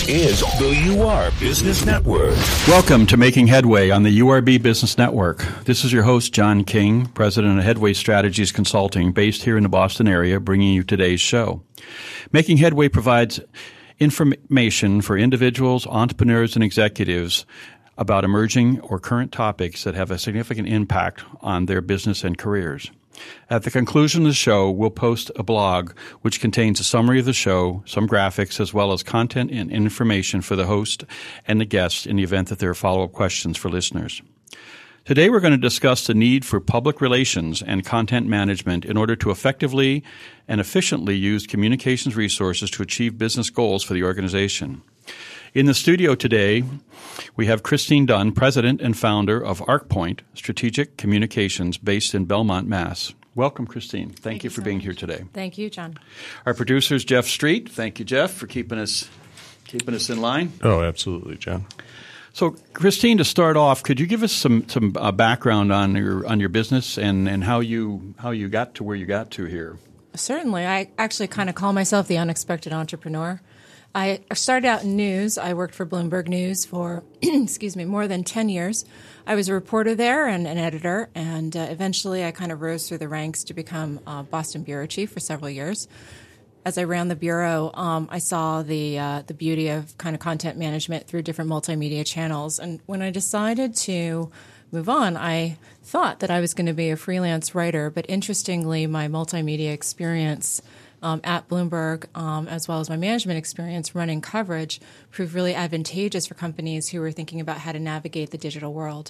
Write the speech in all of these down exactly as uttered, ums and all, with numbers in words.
This is the U R Business Network. Welcome to Making Headway on the U R B Business Network. This is your host, John King, president of Headway Strategies Consulting, based here in the Boston area, bringing you today's show. Making Headway provides information for individuals, entrepreneurs, and executives about emerging or current topics that have a significant impact on their business and careers. At the conclusion of the show, we'll post a blog which contains a summary of the show, some graphics, as well as content and information for the host and the guests in the event that there are follow-up questions for listeners. Today we're going to discuss the need for public relations and content management in order to effectively and efficiently use communications resources to achieve business goals for the organization. In the studio today, we have Christine Dunn, president and founder of ArcPoint Strategic Communications, based in Belmont, Mass. Welcome, Christine. Thank, Thank you for so being much. Here today. Thank you, John. Our producer is Jeff Street. Thank you, Jeff, for keeping us keeping us in line. Oh, absolutely, John. So, Christine, to start off, could you give us some some uh, background on your on your business and, and how you how you got to where you got to here? Certainly. I actually kind of call myself the unexpected entrepreneur. I started out in news. I worked for Bloomberg News for, excuse me, more than ten years. I was a reporter there and an editor, and uh, eventually I kind of rose through the ranks to become uh, Boston bureau chief for several years. As I ran the bureau, um, I saw the uh, the beauty of kind of content management through different multimedia channels. And when I decided to move on, I thought that I was going to be a freelance writer. But interestingly, my multimedia experience Um, at Bloomberg, um, as well as my management experience running coverage, proved really advantageous for companies who were thinking about how to navigate the digital world.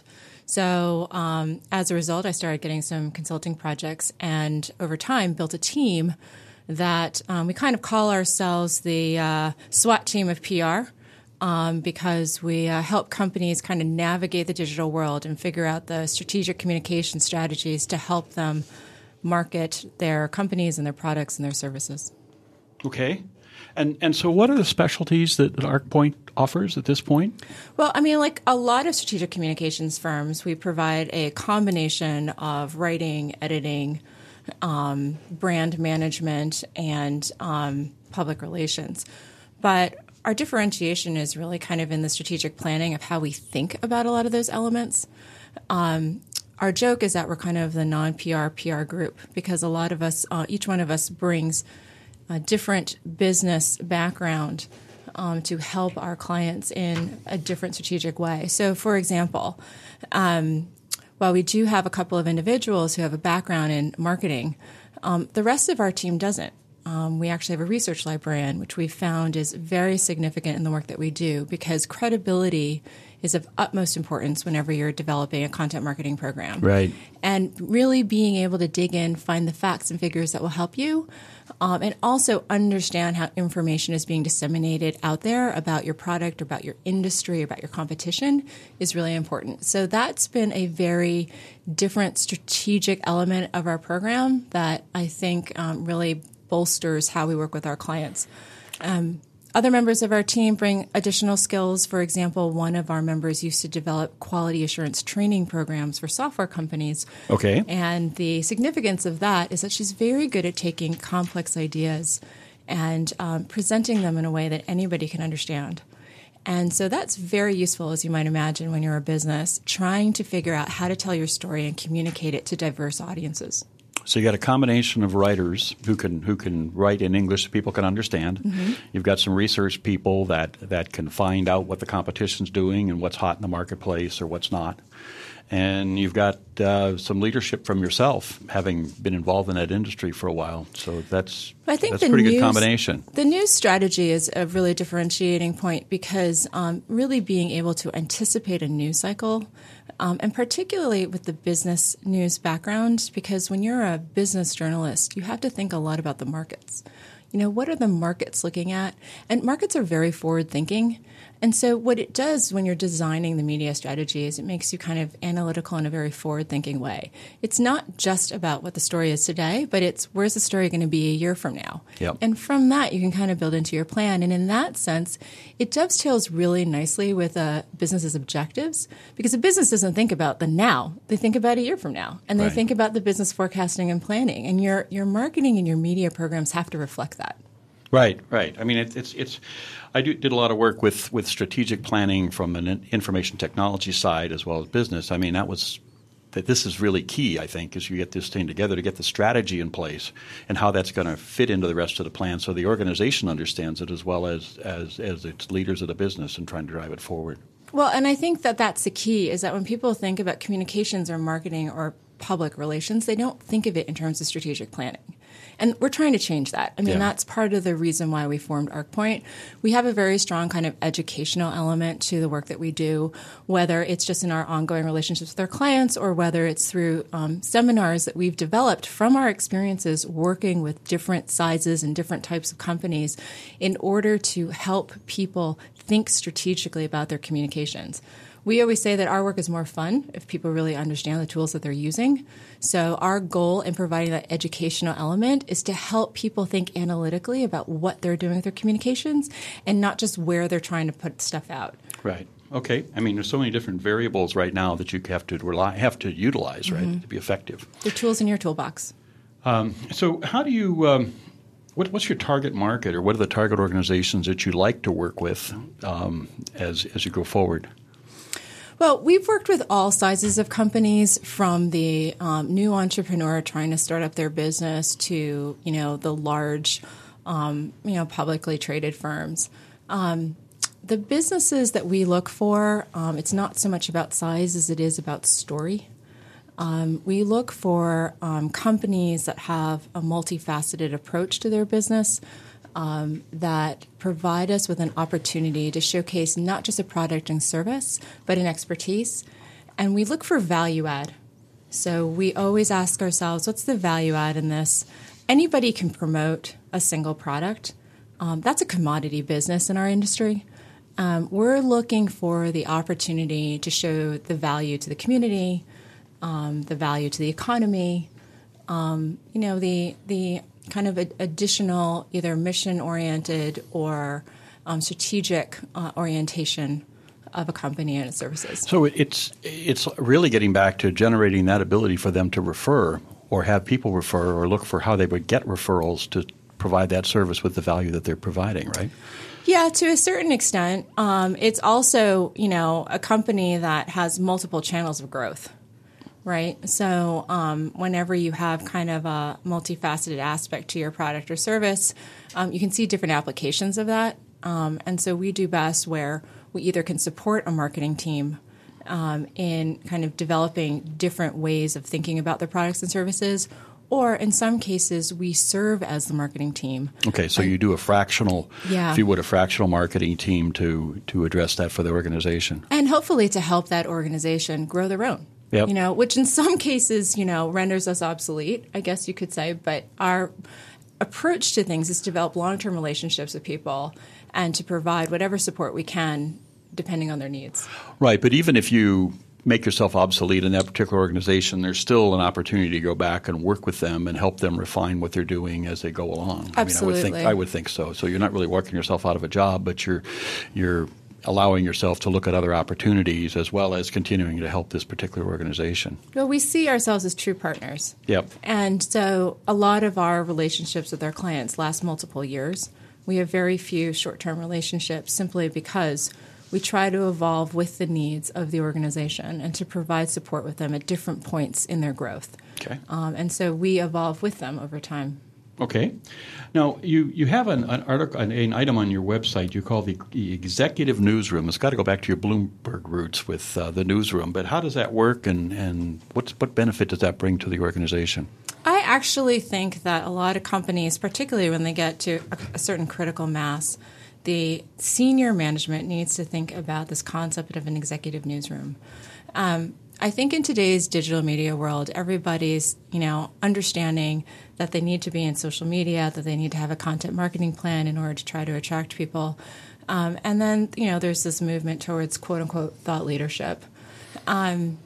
So um, as a result, I started getting some consulting projects and over time built a team that um, we kind of call ourselves the uh, SWAT team of P R um, because we uh, help companies kind of navigate the digital world and figure out the strategic communication strategies to help them market their companies and their products and their services. Okay. And and so what are the specialties that, that ArcPoint offers at this point? Well, I mean, like a lot of strategic communications firms, we provide a combination of writing, editing, um, brand management, and um, public relations. But our differentiation is really kind of in the strategic planning of how we think about a lot of those elements. Um, Our joke is that we're kind of the non-P R P R group because a lot of us, uh, each one of us brings a different business background um, to help our clients in a different strategic way. So, for example, um, while we do have a couple of individuals who have a background in marketing, um, the rest of our team doesn't. Um, we actually have a research librarian, which we found is very significant in the work that we do because credibility is of utmost importance whenever you're developing a content marketing program. Right. And really being able to dig in, find the facts and figures that will help you, um, and also understand how information is being disseminated out there about your product or about your industry or about your competition is really important. So that's been a very different strategic element of our program that I think um, really bolsters how we work with our clients. Um, Other members of our team bring additional skills. For example, one of our members used to develop quality assurance training programs for software companies. Okay. And the significance of that is that she's very good at taking complex ideas and um, presenting them in a way that anybody can understand. And so that's very useful, as you might imagine, when you're a business, trying to figure out how to tell your story and communicate it to diverse audiences. So you got a combination of writers who can who can write in English that people can understand. Mm-hmm. You've got some research people that, that can find out what the competition's doing and what's hot in the marketplace or what's not. And you've got uh, some leadership from yourself, having been involved in that industry for a while. So that's I think that's the a pretty news, good combination. The news strategy is a really differentiating point because um, really being able to anticipate a news cycle, um, and particularly with the business news background, because when you're a business journalist, you have to think a lot about the markets. You know, what are the markets looking at? And markets are very forward-thinking. And so what it does when you're designing the media strategy is it makes you kind of analytical in a very forward-thinking way. It's not just about what the story is today, but it's where's the story going to be a year from now? Yep. And from that, you can kind of build into your plan. And in that sense, it dovetails really nicely with a business's objectives, because a business doesn't think about the now. They think about a year from now. And they Right. think about the business forecasting and planning. And your your marketing and your media programs have to reflect that. Right, right. I mean, it, it's it's. I do, did a lot of work with, with strategic planning from an information technology side as well as business. I mean, that was that. This is really key. I think as you get this thing together to get the strategy in place and how that's going to fit into the rest of the plan, so the organization understands it as well as as as its leaders of the business and trying to drive it forward. Well, and I think that that's the key. Is that when people think about communications or marketing or public relations, they don't think of it in terms of strategic planning. And we're trying to change that. I mean, yeah. that's part of the reason why we formed ArcPoint. We have a very strong kind of educational element to the work that we do, whether it's just in our ongoing relationships with our clients or whether it's through um, seminars that we've developed from our experiences working with different sizes and different types of companies in order to help people think strategically about their communications. We always say that our work is more fun if people really understand the tools that they're using. So our goal in providing that educational element is to help people think analytically about what they're doing with their communications and not just where they're trying to put stuff out. Right. Okay. I mean, there's so many different variables right now that you have to rely, have to utilize, right, mm-hmm. to be effective. The tools in your toolbox. Um, so how do you um, – What, what's your target market, or what are the target organizations that you like to work with um, as as you go forward? Well, we've worked with all sizes of companies, from the um, new entrepreneur trying to start up their business to, you know, the large, um, you know, publicly traded firms. Um, the businesses that we look for, um, it's not so much about size as it is about story. Um, we look for um, companies that have a multifaceted approach to their business, um, that provide us with an opportunity to showcase not just a product and service, but an expertise. And we look for value add. So we always ask ourselves, what's the value add in this? Anybody can promote a single product. Um, that's a commodity business in our industry. Um, we're looking for the opportunity to show the value to the community, um, the value to the economy, um, you know, the the kind of additional either mission-oriented or um, strategic uh, orientation of a company and its services. So it's it's really getting back to generating that ability for them to refer or have people refer or look for how they would get referrals to provide that service with the value that they're providing, right? Yeah, to a certain extent. Um, it's also, you know, a company that has multiple channels of growth. Right. So um, whenever you have kind of a multifaceted aspect to your product or service, um, you can see different applications of that. Um, and so we do best where we either can support a marketing team um, in kind of developing different ways of thinking about their products and services, or in some cases we serve as the marketing team. Okay, so and, you do a fractional, yeah. if you would, a fractional marketing team to to address that for the organization. And hopefully to help that organization grow their own. Yep. You know, which in some cases, you know, renders us obsolete, I guess you could say. But our approach to things is to develop long-term relationships with people and to provide whatever support we can depending on their needs. Right. But even if you make yourself obsolete in that particular organization, there's still an opportunity to go back and work with them and help them refine what they're doing as they go along. Absolutely. I mean, I would think, I would think so. So you're not really working yourself out of a job, but you're you're allowing yourself to look at other opportunities as well as continuing to help this particular organization. Well, we see ourselves as true partners. Yep. And so a lot of our relationships with our clients last multiple years. We have very few short-term relationships simply because we try to evolve with the needs of the organization and to provide support with them at different points in their growth. Okay. Um, and so we evolve with them over time. Okay. Now, you, you have an, an article, an, an item on your website you call the, the Executive Newsroom. It's got to go back to your Bloomberg roots with uh, the newsroom. But how does that work, and, and what's, what benefit does that bring to the organization? I actually think that a lot of companies, particularly when they get to a, a certain critical mass, the senior management needs to think about this concept of an executive newsroom. Um, I think in today's digital media world, everybody's, you know, understanding that they need to be in social media, that they need to have a content marketing plan in order to try to attract people. Um, and then, you know, there's this movement towards quote-unquote thought leadership. Um,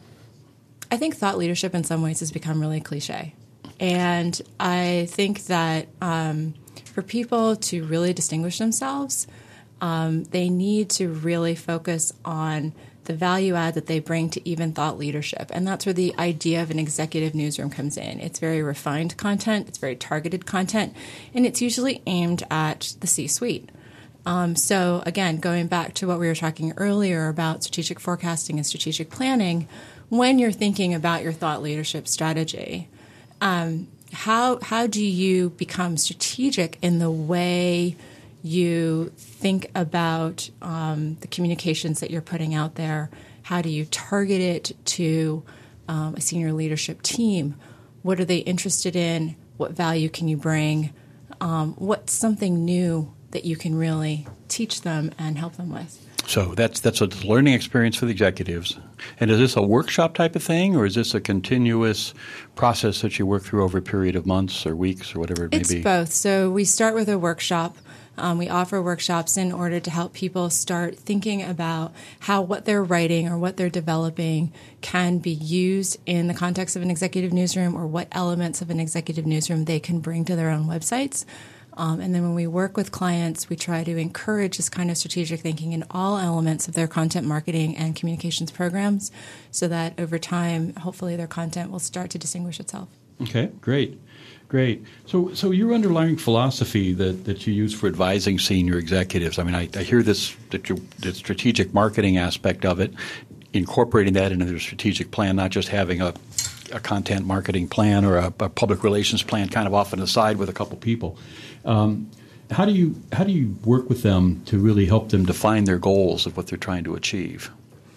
I think thought leadership in some ways has become really cliche. And I think that um, for people to really distinguish themselves, um, they need to really focus on the value add that they bring to even thought leadership. And that's where the idea of an executive newsroom comes in. It's very refined content, it's very targeted content, and it's usually aimed at the C-suite. Um, so again, going back to what we were talking earlier about strategic forecasting and strategic planning, when you're thinking about your thought leadership strategy, um, how how do you become strategic in the way you think about um, the communications that you're putting out there? How do you target it to um, a senior leadership team? What are they interested in? What value can you bring? Um, what's something new that you can really teach them and help them with? So that's that's a learning experience for the executives. And is this a workshop type of thing, or is this a continuous process that you work through over a period of months or weeks or whatever it may it's be? It's both. So we start with a workshop. Um, we offer workshops in order to help people start thinking about how what they're writing or what they're developing can be used in the context of an executive newsroom, or what elements of an executive newsroom they can bring to their own websites. Um, and then when we work with clients, we try to encourage this kind of strategic thinking in all elements of their content marketing and communications programs, so that over time, hopefully their content will start to distinguish itself. Okay, great. Great. So so your underlying philosophy that, that you use for advising senior executives, I mean, I, I hear this, that you, the strategic marketing aspect of it, incorporating that into their strategic plan, not just having a, a content marketing plan or a, a public relations plan kind of off on the side with a couple people. Um, how do you how do you work with them to really help them define their goals of what they're trying to achieve?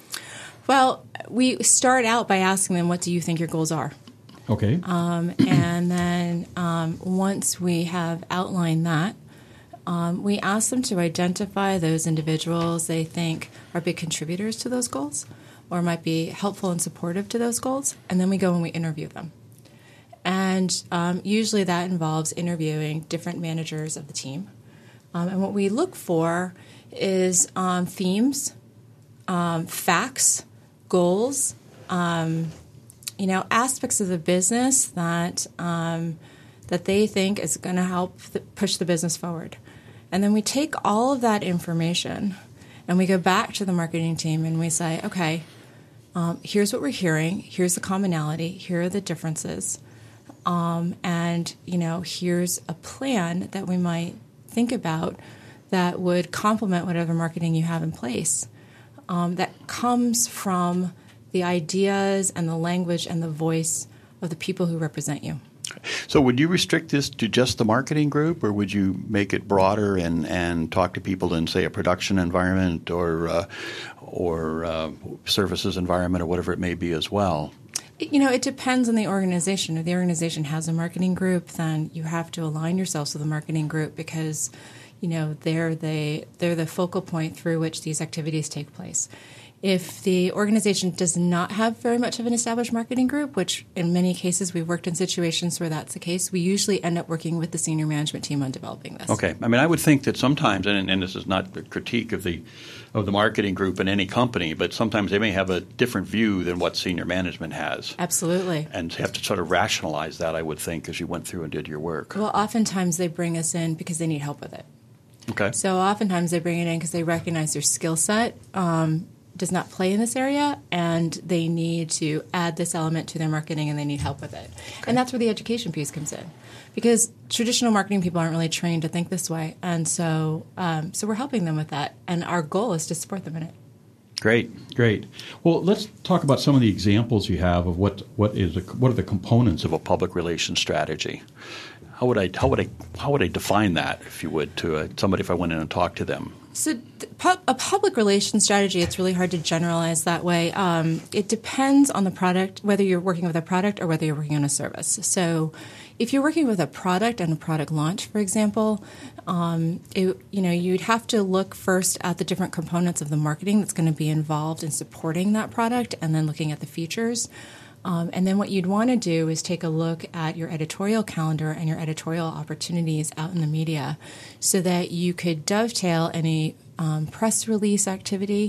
Well, we start out by asking them, what do you think your goals are? Okay. Um, and then um, once we have outlined that, um, we ask them to identify those individuals they think are big contributors to those goals or might be helpful and supportive to those goals, and then we go and we interview them. And um, usually that involves interviewing different managers of the team. Um, and what we look for is um, themes, um, facts, goals, um you know, aspects of the business that um, that they think is going to help th- push the business forward. And then we take all of that information and we go back to the marketing team and we say, okay, um, here's what we're hearing. Here's the commonality. Here are the differences. Um, and, you know, here's a plan that we might think about that would complement whatever marketing you have in place, um, that comes from the ideas and the language and the voice of the people who represent you. So would you restrict this to just the marketing group, or would you make it broader and, and talk to people in, say, a production environment or uh, or uh, services environment or whatever it may be as well? You know, it depends on the organization. If the organization has a marketing group, then you have to align yourselves with the marketing group because, you know, they're the, they're the focal point through which these activities take place. If the organization does not have very much of an established marketing group, which in many cases we've worked in situations where that's the case, we usually end up working with the senior management team on developing this. Okay. I mean, I would think that sometimes, and, and this is not a critique of the of the marketing group in any company, but sometimes they may have a different view than what senior management has. Absolutely. And have to sort of rationalize that, I would think, as you went through and did your work. Well, oftentimes they bring us in because they need help with it. Okay. So oftentimes they bring it in because they recognize their skill set um, does not play in this area, and they need to add this element to their marketing, and they need help with it. Okay. And that's where the education piece comes in, because traditional marketing people aren't really trained to think this way, and so um, so we're helping them with that, and our goal is to support them in it. Great, great. Well, let's talk about some of the examples you have of what what is a, what are the components of a public relations strategy. How would I how would I how would I define that, if you would, to a, somebody if I went in and talked to them? So a public relations strategy, it's really hard to generalize that way. Um, it depends on the product, whether you're working with a product or whether you're working on a service. So if you're working with a product and a product launch, for example, um, it, you know, you'd have to look first at the different components of the marketing that's going to be involved in supporting that product, and then looking at the features. Um, and then what you'd want to do is take a look at your editorial calendar and your editorial opportunities out in the media so that you could dovetail any um, press release activity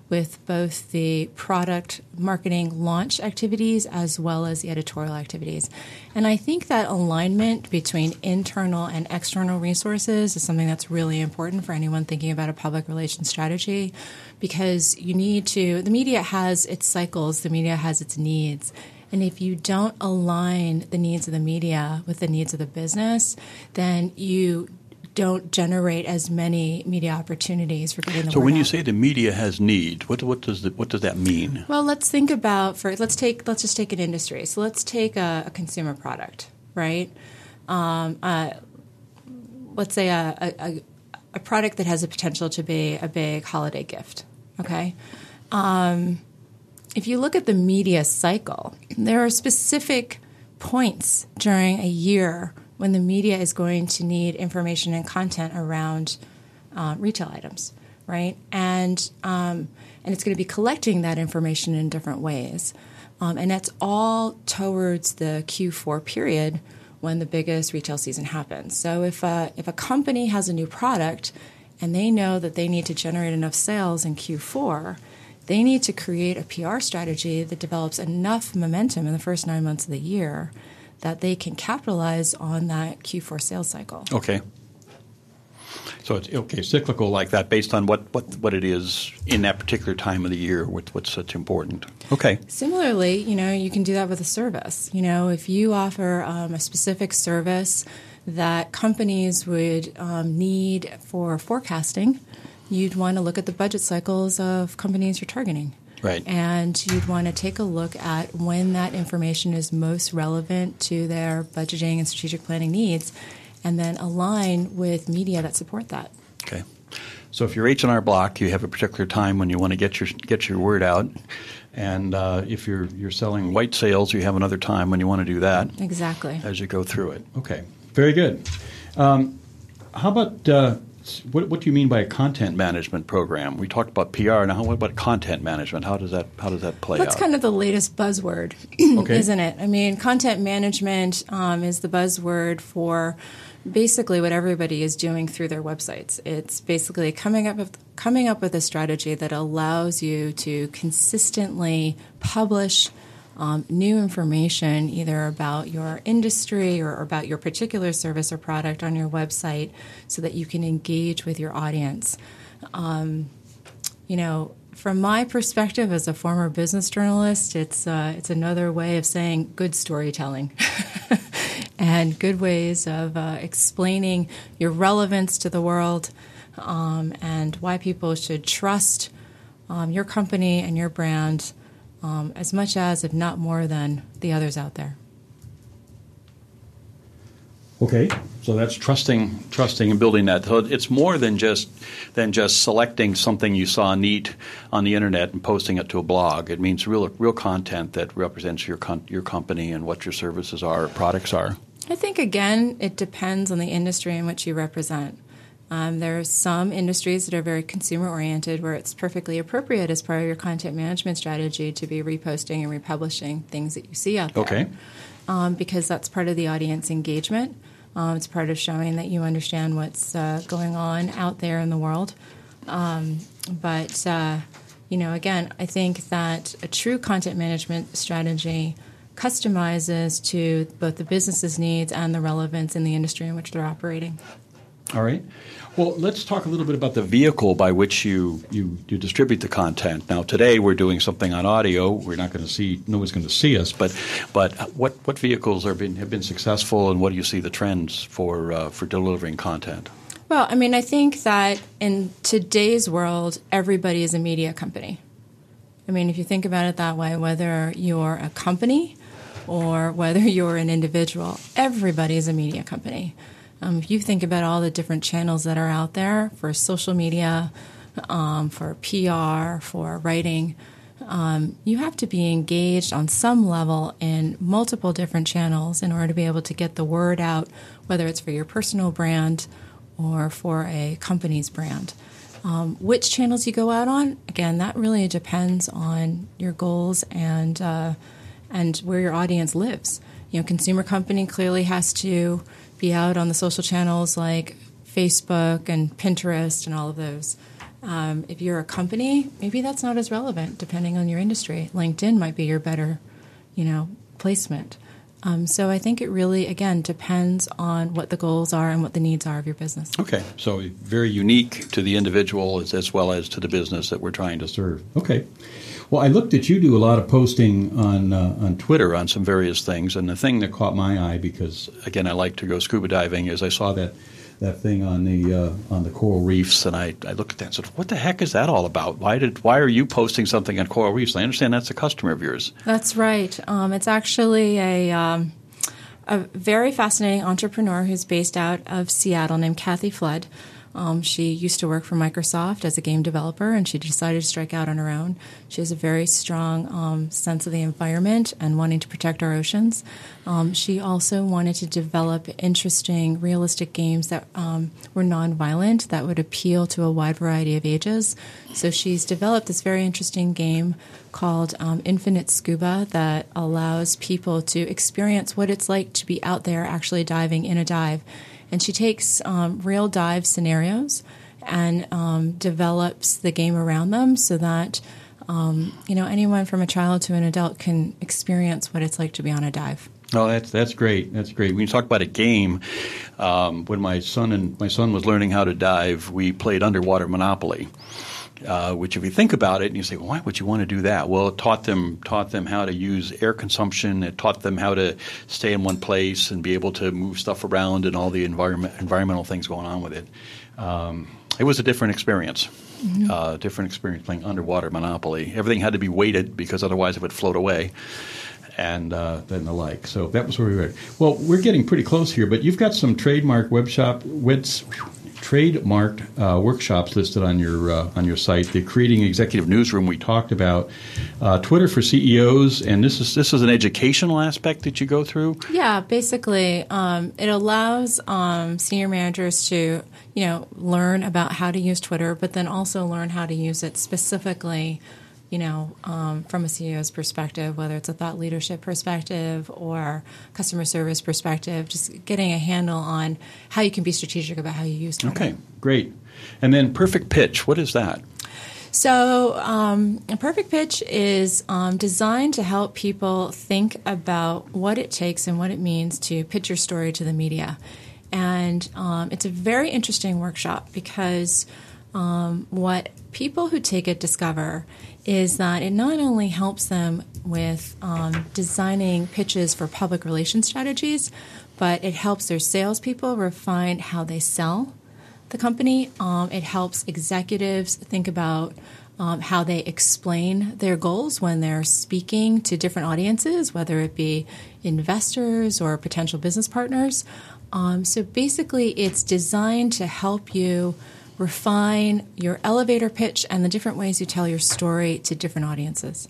with both the product marketing launch activities as well as the editorial activities. And I think that alignment between internal and external resources is something that's really important for anyone thinking about a public relations strategy, because you need to, the media has its cycles, the media has its needs. And if you don't align the needs of the media with the needs of the business, then you don't generate as many media opportunities for getting the so word when you out. say the media has needs, what what does the, what does that mean? Well, let's think about for let's take let's just take an industry. So let's take a, a consumer product, right? Um, uh, let's say a, a a product that has the potential to be a big holiday gift. Okay. Um, if you look at the media cycle, there are specific points during a year when the media is going to need information and content around uh, retail items, right? And um, and it's going to be collecting that information in different ways. Um, and that's all towards the Q four period when the biggest retail season happens. So if a, if a company has a new product and they know that they need to generate enough sales in Q four, they need to create a P R strategy that develops enough momentum in the first nine months of the year that they can capitalize on that Q four sales cycle. Okay. So it's okay, cyclical like that based on what, what, what it is in that particular time of the year, what, what's such important. Okay. Similarly, you know, you can do that with a service. You know, if you offer um, a specific service that companies would um, need for forecasting, you'd want to look at the budget cycles of companies you're targeting. Right. And you'd want to take a look at when that information is most relevant to their budgeting and strategic planning needs, and then align with media that support that. Okay. So if you're H and R Block, you have a particular time when you want to get your get your word out, and uh, if you're you're selling white sales, you have another time when you want to do that. Exactly. As you go through it. Okay. Very good. Um, how about uh, What, what do you mean by a content management program? We talked about P R. Now, what about content management? How does that how does that play That's out? kind of the latest buzzword, Okay. isn't it? I mean, content management um, is the buzzword for basically what everybody is doing through their websites. It's basically coming up with coming up with a strategy that allows you to consistently publish Um, new information either about your industry or about your particular service or product on your website so that you can engage with your audience. Um, you know, from my perspective as a former business journalist, it's uh, it's another way of saying good storytelling and good ways of uh, explaining your relevance to the world um, and why people should trust um, your company and your brand Um, as much as, if not more than, the others out there. Okay, so that's trusting, trusting and building that. So it's more than just than just selecting something you saw neat on the internet and posting it to a blog. It means real, real content that represents your con- your company and what your services are, or products are. I think again, it depends on the industry in which you represent. Um, there are some industries that are very consumer-oriented where it's perfectly appropriate as part of your content management strategy to be reposting and republishing things that you see out there. Okay. Um, because that's part of the audience engagement. Um, it's part of showing that you understand what's uh, going on out there in the world. Um, but, uh, you know, again, I think that a true content management strategy customizes to both the business's needs and the relevance in the industry in which they're operating. All right. Well, let's talk a little bit about the vehicle by which you, you, you distribute the content. Now, today we're doing something on audio. We're not going to see – no one's going to see us. But but what, what vehicles are been, have been successful, and what do you see the trends for uh, for delivering content? Well, I mean, I think that in today's world, everybody is a media company. I mean, if you think about it that way, whether you're a company or whether you're an individual, everybody is a media company. Um, if you think about all the different channels that are out there for social media, um, for P R, for writing, um, you have to be engaged on some level in multiple different channels in order to be able to get the word out, whether it's for your personal brand or for a company's brand. Um, which channels you go out on, again, that really depends on your goals and uh, and where your audience lives. You know, consumer company clearly has to be out on the social channels like Facebook and Pinterest and all of those. Um, if you're a company, maybe that's not as relevant depending on your industry. LinkedIn might be your better, you know, placement. Um, so I think it really, again, depends on what the goals are and what the needs are of your business. Okay. So very unique to the individual as, as well as to the business that we're trying to serve. Okay. Well, I looked at you do a lot of posting on uh, on Twitter on some various things, and the thing that caught my eye, because, again, I like to go scuba diving, is I saw that that thing on the uh, on the coral reefs, and I, I looked at that and said, what the heck is that all about? Why did why are you posting something on coral reefs? I understand that's a customer of yours. That's right. Um, it's actually a um, a very fascinating entrepreneur who's based out of Seattle named Kathy Flood. Um, she used to work for Microsoft as a game developer, and she decided to strike out on her own. She has a very strong um, sense of the environment and wanting to protect our oceans. Um, she also wanted to develop interesting, realistic games that um, were nonviolent, that would appeal to a wide variety of ages. So she's developed this very interesting game called um, Infinite Scuba that allows people to experience what it's like to be out there actually diving in a dive. And she takes um, real dive scenarios and um, develops the game around them so that um, you know anyone from a child to an adult can experience what it's like to be on a dive. Oh, that's that's great. That's great. When you talk about a game, um, when my son and my son was learning how to dive, we played underwater Monopoly. Uh, which, if you think about it, and you say, well, why would you want to do that? Well, it taught them taught them how to use air consumption. It taught them how to stay in one place and be able to move stuff around and all the environment environmental things going on with it. Um, it was a different experience, mm-hmm. uh, different experience playing underwater Monopoly. Everything had to be weighted because otherwise it would float away. And uh, then the like. So that was where we were. Well, we're getting pretty close here, but you've got some trademark web shop webs. trademarked uh, workshops listed on your uh, on your site. The Creating Executive Newsroom we talked about, uh, Twitter for C E Os, and this is this is an educational aspect that you go through. Yeah, basically, um, it allows um, senior managers to you know learn about how to use Twitter, but then also learn how to use it specifically. You know, um, from a C E O's perspective, whether it's a thought leadership perspective or customer service perspective, just getting a handle on how you can be strategic about how you use Twitter. Okay, great. And then Perfect Pitch, what is that? So um, a Perfect Pitch is um, designed to help people think about what it takes and what it means to pitch your story to the media. And um, it's a very interesting workshop because um, what people who take it discover is that it not only helps them with um, designing pitches for public relations strategies, but it helps their salespeople refine how they sell the company. Um, it helps executives think about um, how they explain their goals when they're speaking to different audiences, whether it be investors or potential business partners. Um, so basically, it's designed to help you refine your elevator pitch and the different ways you tell your story to different audiences.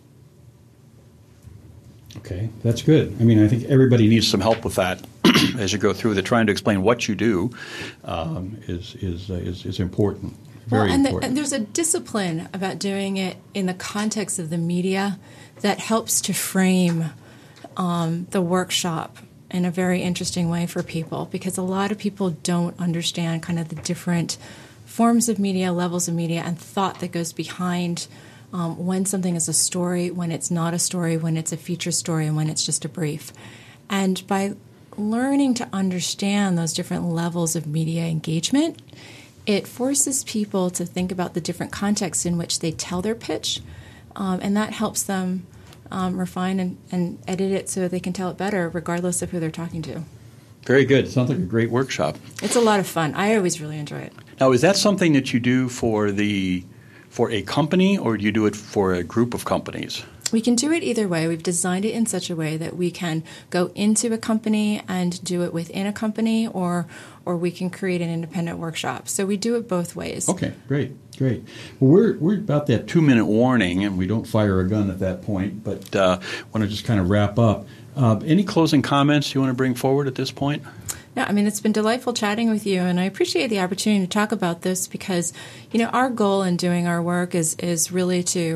Okay, that's good. I mean, I think everybody needs some help with that as you go through. That trying to explain what you do um, is is, uh, is is important. Very well, and, important. The, and there's a discipline about doing it in the context of the media that helps to frame um, the workshop in a very interesting way for people, because a lot of people don't understand kind of the different forms of media, levels of media, and thought that goes behind um, when something is a story, when it's not a story, when it's a feature story, and when it's just a brief. And by learning to understand those different levels of media engagement, it forces people to think about the different contexts in which they tell their pitch, um, and that helps them um, refine and, and edit it so they can tell it better, regardless of who they're talking to. Very good. Sounds like a great workshop. It's a lot of fun. I always really enjoy it. Now, is that something that you do for the for a company, or do you do it for a group of companies? We can do it either way. We've designed it in such a way that we can go into a company and do it within a company, or or we can create an independent workshop. So we do it both ways. Okay, great, great. Well, we're we're about that two-minute warning, and we don't fire a gun at that point, but uh, want to just kind of wrap up. Uh, any closing comments you want to bring forward at this point? No, I mean, it's been delightful chatting with you, and I appreciate the opportunity to talk about this because, you know, our goal in doing our work is is really to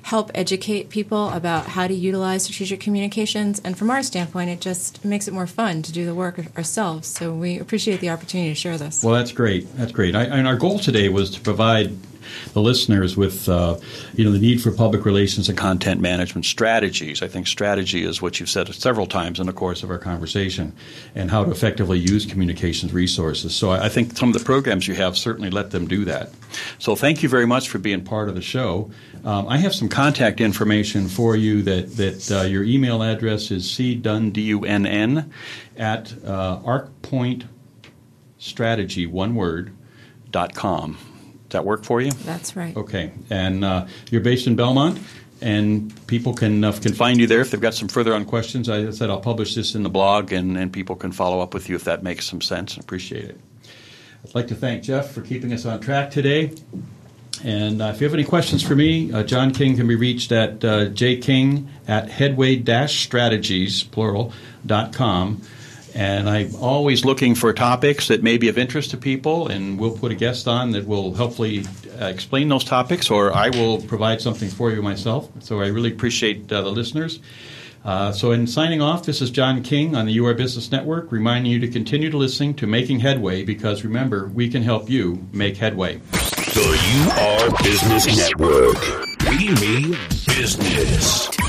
help educate people about how to utilize strategic communications. And from our standpoint, it just makes it more fun to do the work ourselves. So we appreciate the opportunity to share this. Well, that's great. That's great. I, and our goal today was to provide the listeners with, uh, you know, the need for public relations and content management strategies. I think strategy is what you've said several times in the course of our conversation, and how to effectively use communications resources. So I, I think some of the programs you have certainly let them do that. So thank you very much for being part of the show. Um, I have some contact information for you. That that uh, your email address is cdunn, D U N N, at uh, arcpoint strategy, one word, dot com. Does that work for you? That's right. Okay. And uh, you're based in Belmont, and people can uh, can find you there if they've got some further on questions. I said I'll publish this in the blog, and, and people can follow up with you if that makes some sense. I appreciate it. I'd like to thank Jeff for keeping us on track today. And uh, if you have any questions for me, uh, John King can be reached at uh, jking at headway-strategies, plural, dot com. And I'm always looking for topics that may be of interest to people, and we'll put a guest on that will hopefully uh, explain those topics, or I will provide something for you myself. So I really appreciate uh, the listeners. Uh, so in signing off, this is John King on the U R Business Network, reminding you to continue to listen to Making Headway, because remember, we can help you make headway. The U R Business Network. We mean business.